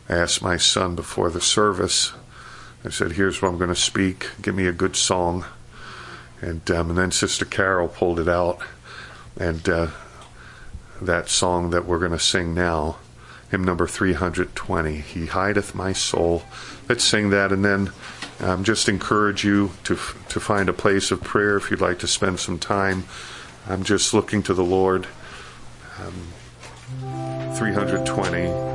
I asked my son before the service, I said, here's what I'm going to speak. Give me a good song. And then Sister Carol pulled it out. And that song that we're going to sing now, hymn number 320, He Hideth My Soul. Let's sing that, and then just encourage you to find a place of prayer if you'd like to spend some time. I'm just looking to the Lord. 320.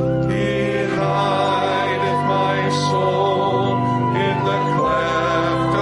Cleft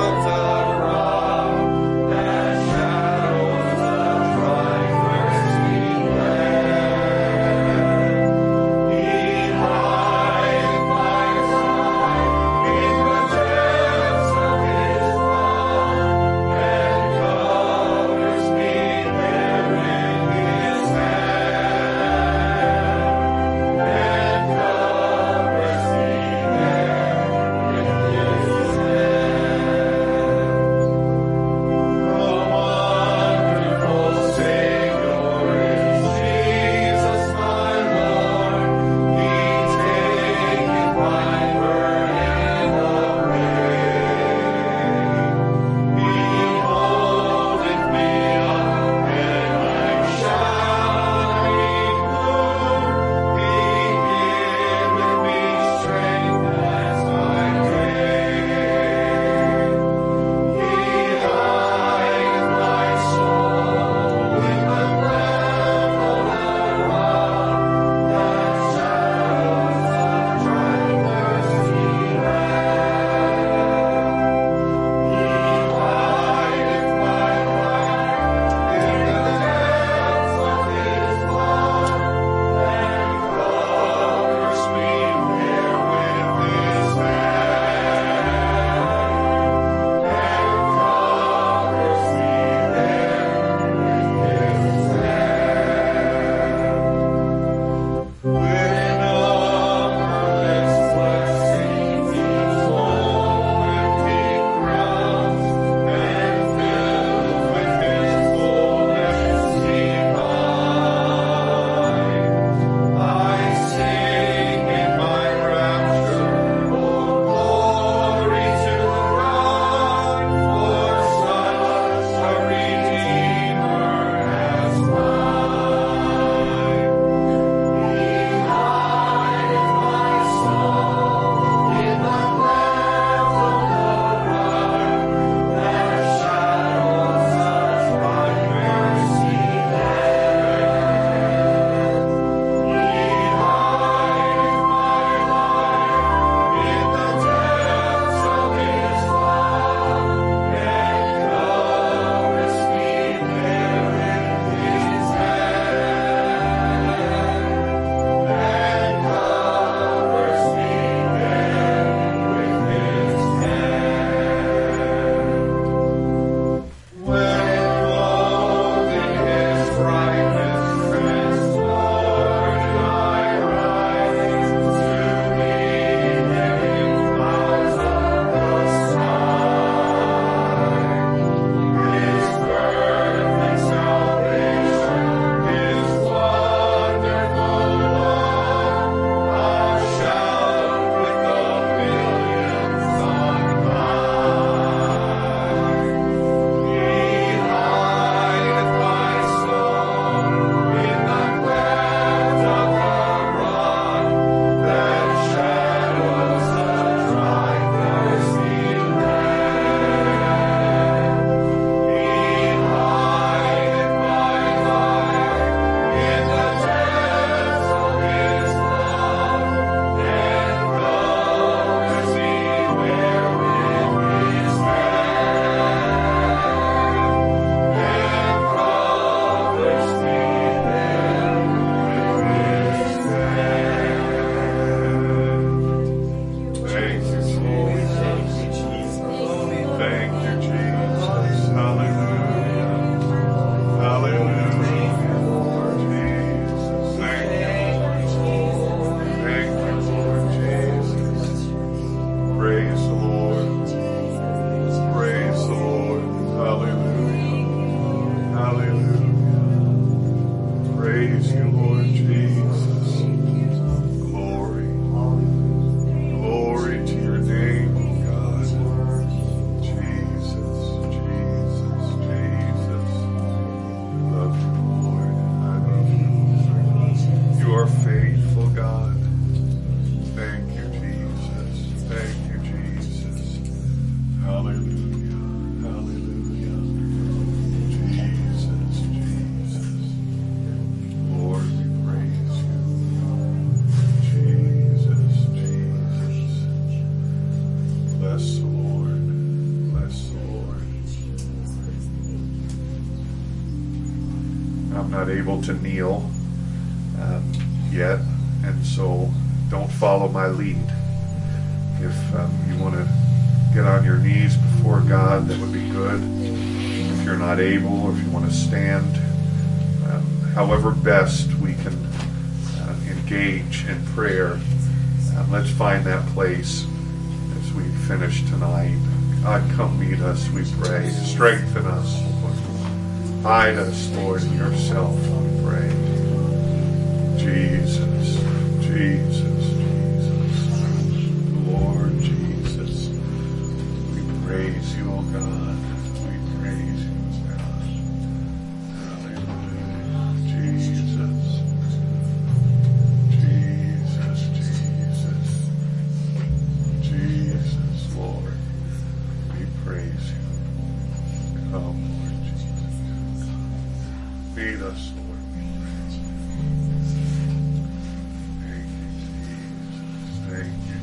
not able to kneel yet, and so don't follow my lead. If you want to get on your knees before God, that would be good. If you're not able, or if you want to stand, however best we can engage in prayer, let's find that place as we finish tonight. God, come meet us, we pray. Strengthen us, Lord. Hide us, Lord, in yourself, we pray. Jesus, Jesus, Jesus, Lord Jesus. We praise you, O God. We praise you, O God. Hallelujah. Jesus, Jesus, Jesus, Jesus, Lord. We praise you. Come, Lord Jesus. Feed us, Lord. Thank you, Jesus. Thank you,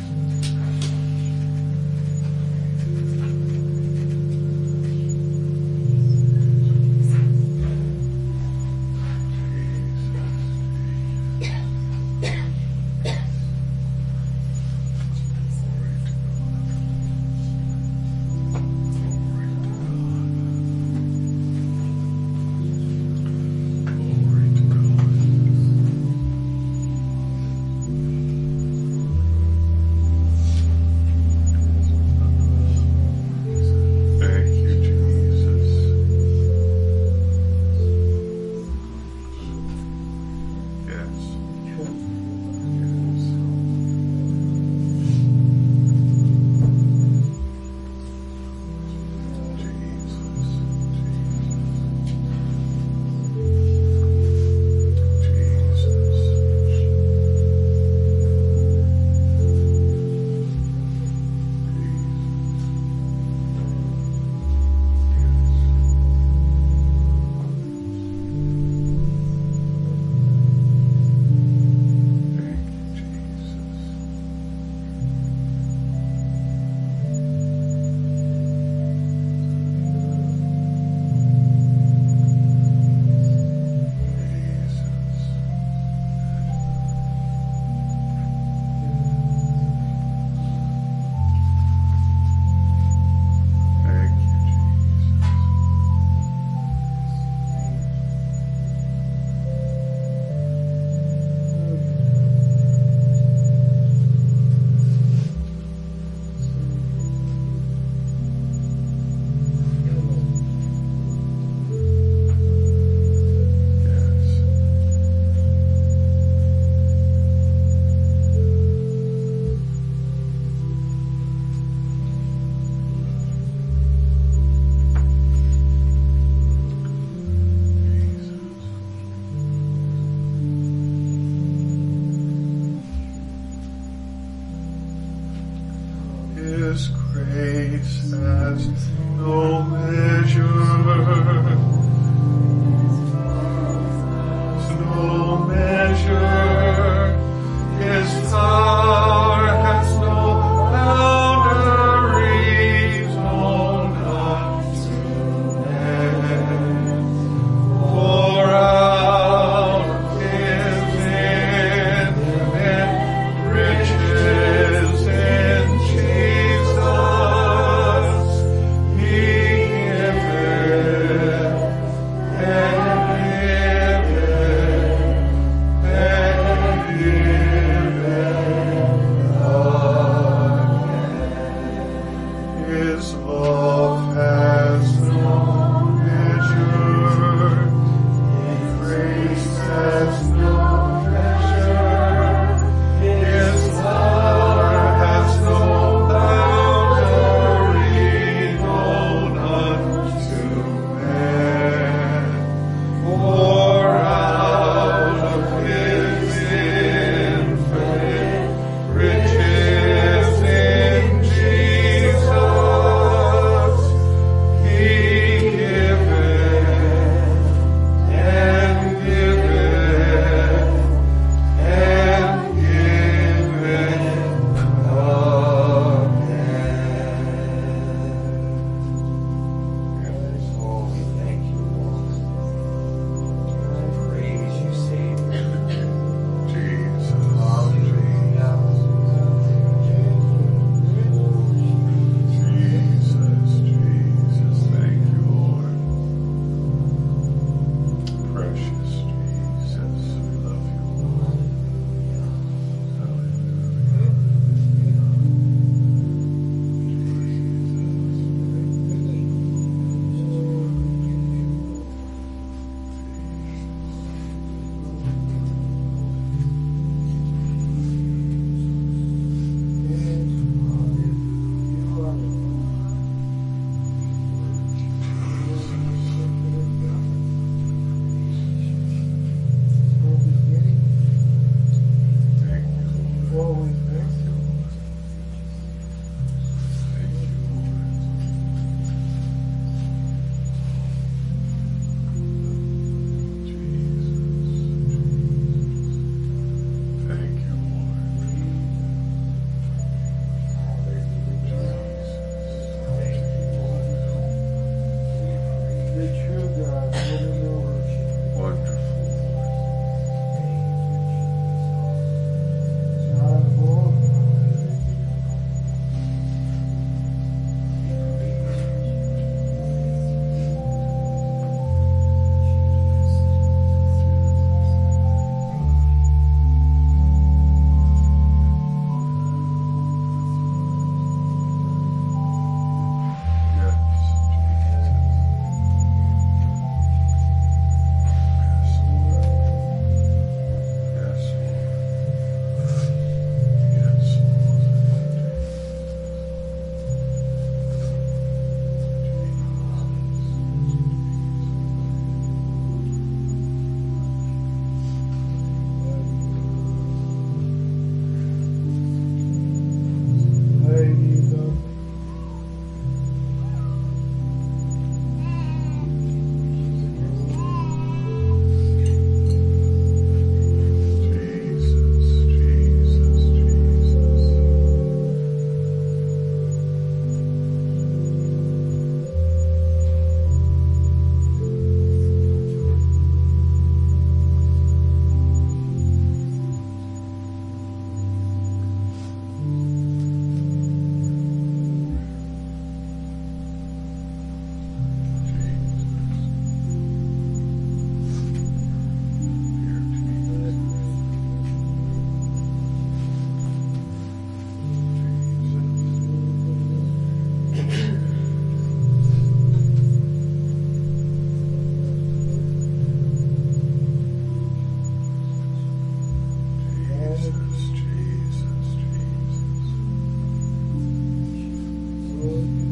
His grace has no measure, no measure. His power has no boundaries, no, not to end. For out of His infinite riches in Jesus, He giveth you.